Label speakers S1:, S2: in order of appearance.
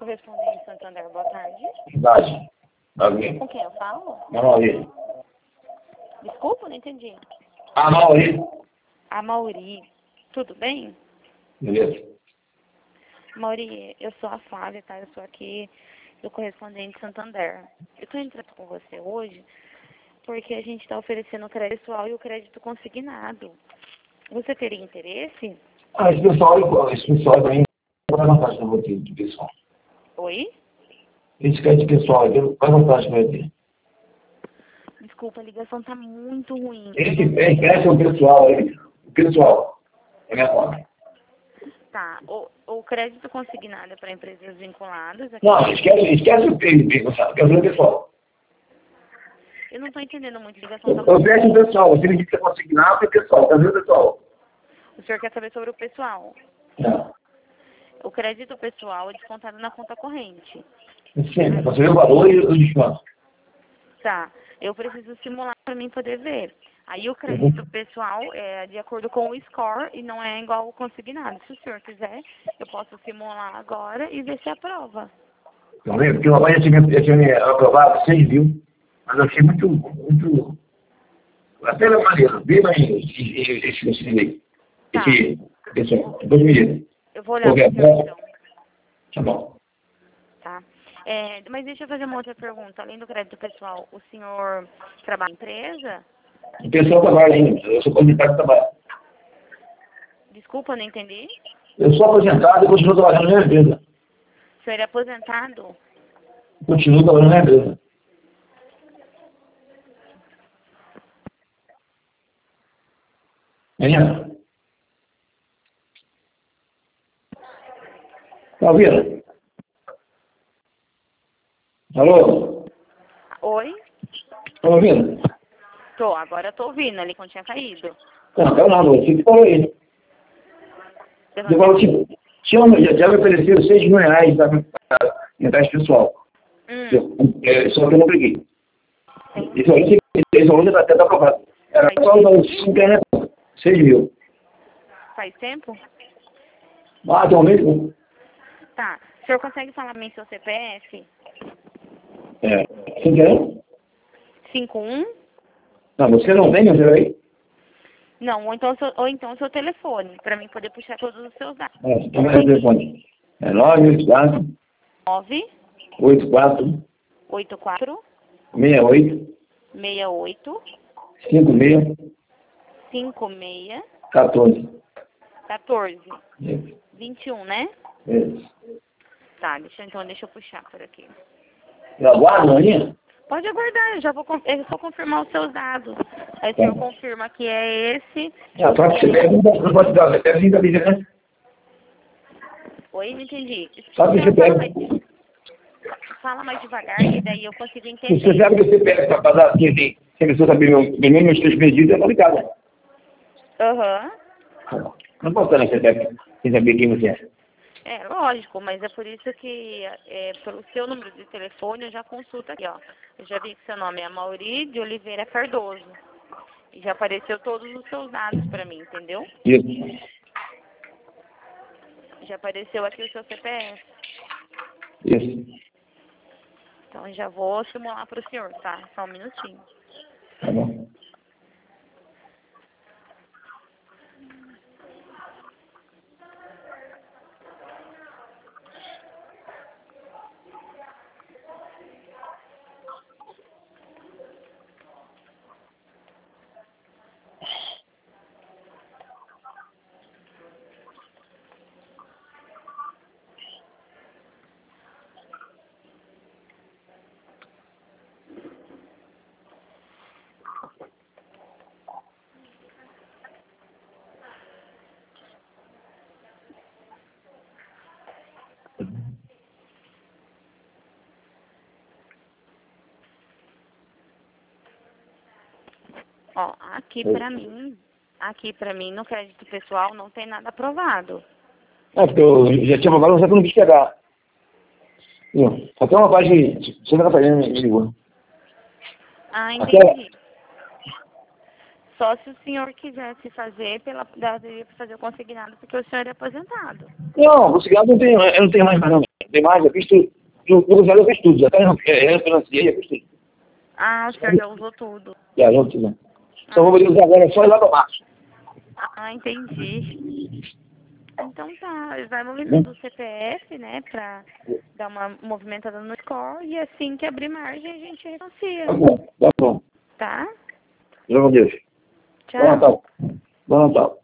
S1: Correspondente Santander, boa tarde.
S2: Verdade. Alguém?
S1: Com quem eu falo?
S2: Mauri.
S1: Desculpa, não entendi.
S2: Mauri.
S1: A Mauri. Tudo bem?
S2: Beleza.
S1: Mauri, eu sou a Flávia, tá? Eu sou aqui do Correspondente Santander. Eu tô entrando com você hoje porque a gente está oferecendo o crédito pessoal e o crédito consignado. Você teria interesse?
S2: Esse pessoal também vai vantagem para você, do pessoal.
S1: Oi?
S2: Esse crédito pessoal, vai vantagem para você.
S1: Desculpa, a ligação tá muito ruim.
S2: Esse crédito pessoal aí, o pessoal, é minha forma.
S1: Tá, o crédito consignado é para empresas vinculadas. Aqui
S2: Não, esquece o PNP, sabe? Quer dizer o pessoal.
S1: eu não tô entendendo muito, a ligação tá
S2: Eu
S1: muito
S2: peço
S1: ruim.
S2: o pessoal, você me diz que é consignado, é pessoal, quer dizer o pessoal.
S1: O senhor quer saber sobre o pessoal?
S2: Não.
S1: O crédito pessoal é descontado na conta corrente.
S2: Sim, você vê o valor e o desconto.
S1: Tá, eu preciso simular para mim poder ver. Aí o crédito pessoal é de acordo com o score e não é igual o consignado. Se o senhor quiser, eu posso simular agora e ver se aprova.
S2: Não é? Porque o rapaz já tinha me aprovado 6 mil, mas eu achei muito, até era maneiro, bem mais esse lei.
S1: Tá.
S2: Esse, depois me diga.
S1: Eu vou olhar para o senhor então.
S2: Tá bom.
S1: Tá. Mas deixa eu fazer uma outra pergunta. Além do crédito pessoal, o senhor trabalha em empresa?
S2: O pessoal trabalha ainda, eu sou aposentado de trabalho.
S1: Desculpa, não entendi.
S2: Eu sou aposentado e continuo trabalhando na minha empresa.
S1: O senhor é aposentado?
S2: Continuo trabalhando na minha empresa. Menina? Tá ouvindo? Alô?
S1: Oi?
S2: Tá ouvindo?
S1: Tô, agora eu tô ouvindo, ele não tinha caído.
S2: Não, não, não, você que falou aí. Eu falo, tipo, já me ofereceram 6 mil reais para empréstimo pessoal. Só que eu não peguei. Esse valor já está até aprovado. Era só usar o internet, 6 mil.
S1: Faz tempo?
S2: Tem um mês?
S1: Tá. O senhor consegue falar pra mim seu CPF?
S2: Sem querer?
S1: 51?
S2: Não, você não tem, meu aí?
S1: Não, ou então seu telefone, pra mim poder puxar todos os seus dados.
S2: Então vai o telefone. É 984
S1: 9
S2: 84
S1: 84
S2: 68
S1: 68
S2: 56
S1: 56
S2: 14.
S1: 14
S2: Isso.
S1: 21, né?
S2: Isso.
S1: Tá, deixa eu puxar por aqui.
S2: Eu aguardo, Maninha?
S1: Pode aguardar, eu só confirmar os seus dados. Aí o senhor confirma que é esse.
S2: Só que você não pode dar, você deve vir né?
S1: Oi, não entendi.
S2: Só que você pega.
S1: Fala mais devagar, que daí eu consigo entender.
S2: Você sabe que você pega para dar, se a pessoa saber meus 3 pedidos, é complicado, né?
S1: Aham.
S2: Não posso né, você pega, sem saber quem você é.
S1: É, lógico, mas é por isso que, pelo seu número de telefone, eu já consulto aqui, ó. Eu já vi que seu nome é Mauri de Oliveira Cardoso. E já apareceu todos os seus dados pra mim, entendeu?
S2: Isso.
S1: Já apareceu aqui o seu CPF.
S2: Isso.
S1: Então, eu já vou simular pro senhor, tá? Só um minutinho.
S2: Tá bom.
S1: Ó, aqui pra mim, no crédito pessoal, não tem nada aprovado.
S2: Porque eu já tinha falado, mas eu não quis pegar. Até uma página de Santa Catarina me ligou.
S1: Ah, entendi. Só se o senhor quisesse fazer, daria pra fazer o consignado, porque o senhor é aposentado.
S2: Não, consignado eu não tenho mais não. Tem mais, já fiz tudo. No cruzado eu fiz tudo, já refinanciei, já fiz tudo.
S1: Ah, o senhor já usou tudo.
S2: Já usou tudo, né? Só vou poder usar agora só ir lá para março.
S1: Ah, entendi. Então tá, vai movimentando o CPF, né, pra dar uma movimentada no score e assim que abrir margem a gente renuncia.
S2: Tá bom, tá bom.
S1: Tá?
S2: Graças a Deus. Bom
S1: Tchau.
S2: Natal. Bom Natal.